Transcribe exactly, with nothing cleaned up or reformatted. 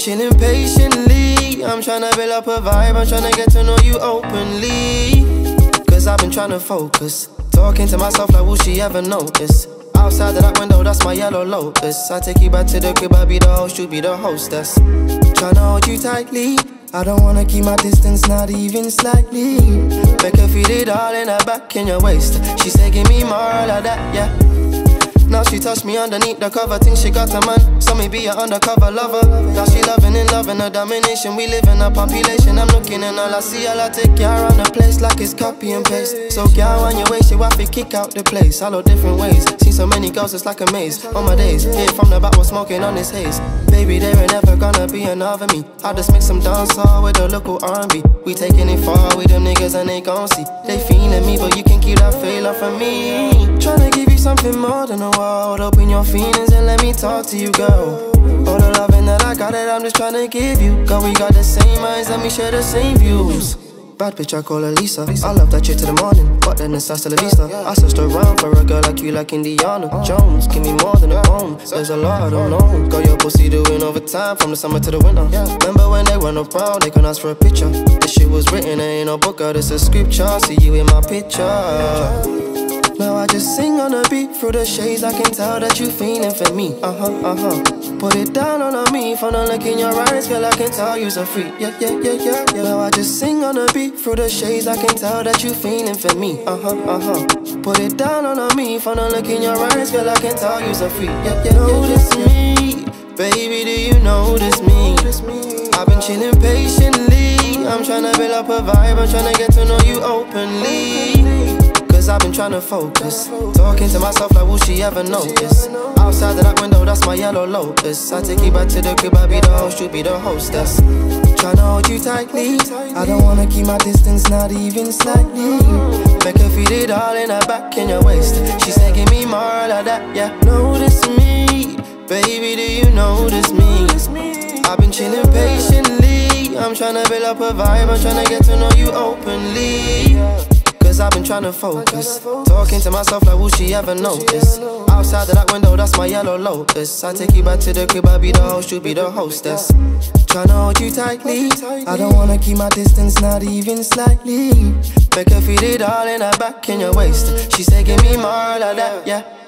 chilling patiently. I'm tryna build up a vibe, I'm tryna get to know you openly. Cause I've been tryna focus, talking to myself like will she ever notice? Outside of that window, that's my yellow Lotus. I take you back to the crib, I be the host, you be the hostess. Tryna hold you tightly, I don't wanna keep my distance, not even slightly. Make her feel it all in her back, in your waist. She say give me more of that, yeah. Now she touched me underneath the cover, think she got the man, so me be an undercover lover. Now she loving and loving her domination, we live in a population. I'm looking and all I see, all I take care around the place like it's copy and paste. So girl on your waist, you have to kick out the place, all different ways. Seen so many girls, it's like a maze. On my days, hit from the back, was smoking on this haze. Baby, there ain't never gonna be another me. I just make some dancehall with a local R and B. We taking it far with them niggas and they gon' see. They feeling me, but you can keep that feel off of me. Tryna give you something more than a world. Open your feelings and let me talk to you, girl. All the loving that I got, that I'm just tryna give you. Girl, we got the same minds and we share the same views. Bad bitch, I call her Lisa. I love that shit to the morning, but then it's hasta la vista. I searched around for a girl like you, like Indiana Jones. Give me more than a bone, there's a lot I don't know. Girl, your pussy doing overtime from the summer to the winter. Remember when they run around, they can ask for a picture. This shit was written, there ain't no book, girl, this a scripture. See you in my picture. Now I just sing on a beat, through the shades I can tell that you feeling for me. Uh-huh, uh-huh. Put it down on me, from the look in your eyes, girl, I can tell you's a freak. Yeah, yeah, yeah, yeah, yeah. Now I just sing on a beat, through the shades I can tell that you feeling for me. Uh-huh, uh-huh. Put it down on me, from the look in your eyes, girl, I can tell you's a freak. Yeah, yeah, notice me, baby, do you notice me? I've been chilling patiently, I'm tryna build up a vibe, I'm tryna get to know you openly. Cause I've been tryna focus, talking to myself like will she ever notice? Outside of that window, that's my yellow Lotus. I take you back to the crib, I be the host, you be the hostess. Tryna hold you tightly, I don't wanna keep my distance, not even slightly. Make her feel it all in her back, in your waist. She said give me more of that, yeah. Notice me, baby, do you notice me? I've been chilling patiently, I'm tryna build up a vibe, I'm tryna get to know you openly. Cause I've been tryna focus, talking to myself like will she ever notice? Outside of that window, that's my yellow Lotus. I take you back to the crib, I be the host, you be the hostess. Tryna hold you tightly, I don't wanna keep my distance, not even slightly. Make her feel it all in her back, in your waist. She said give me more of that, yeah.